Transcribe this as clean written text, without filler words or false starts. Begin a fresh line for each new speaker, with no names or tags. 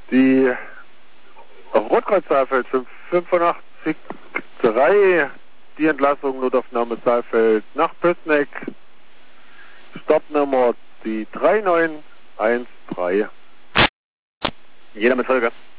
Die Rotkreuz Saalfeld 585-3, die Entlassung Notaufnahme Saalfeld nach Pößneck, Stoppnummer die 3913.
Jeder mit Folge.